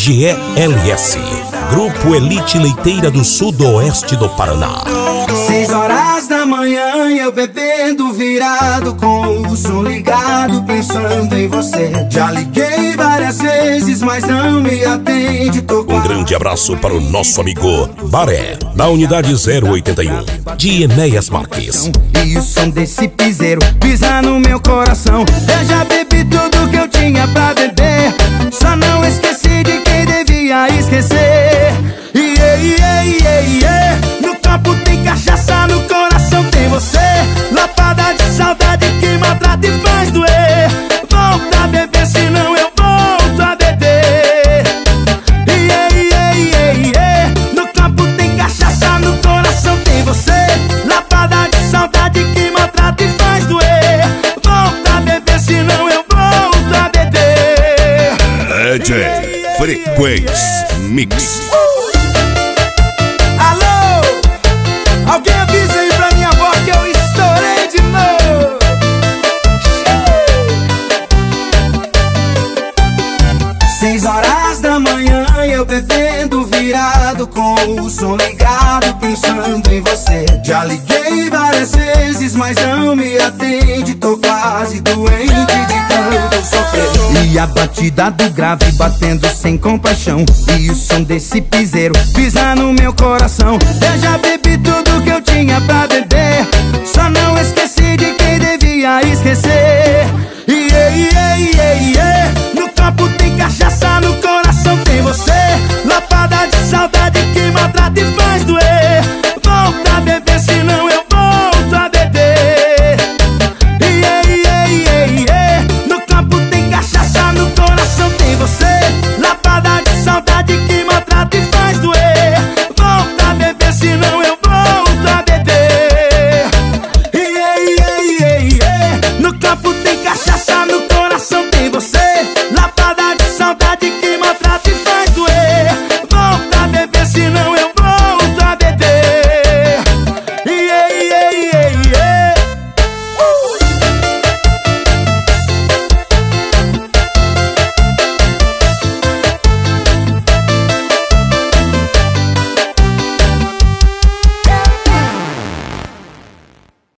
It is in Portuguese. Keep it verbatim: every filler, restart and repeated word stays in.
G E L S, Grupo Elite Leiteira do Sudoeste do Paraná. Seis horas da manhã eu bebendo virado, com o som ligado, pensando em você. Já liguei várias vezes, mas não me atende. Tô Um grande abraço para o nosso amigo Baré, da unidade zero oitenta e um, de Enéas Marques. E o som desse piseiro pisa no meu coração. Eu já bebi tudo que eu tinha pra beber, só não esqueci de quem devia esquecer. Yeah, yeah, yeah, yeah. No campo tem cachaça, no coração tem você. Lapada de saudade que maltrata e faz doer. Volta a beber, senão eu volto a beber. Yeah, yeah, yeah, yeah. No campo tem cachaça, no coração tem você. Lapada de saudade que maltrata e faz doer. Volta a beber, senão eu volto a beber. D J Frequência Mix. Alguém avisa aí pra minha avó que eu estourei de novo. Seis horas da manhã eu bebendo virado, com o som ligado, pensando em você. Já liguei várias vezes, mas não me atende. Tô quase doente de tanto sofrer. E a batida do grave batendo sem compaixão, e o som desse piseiro pisa no meu coração. Eu já bebi tudo que eu tinha pra beber, só não esqueci de quem devia esquecer. Yeah, yeah, yeah, yeah. No campo tem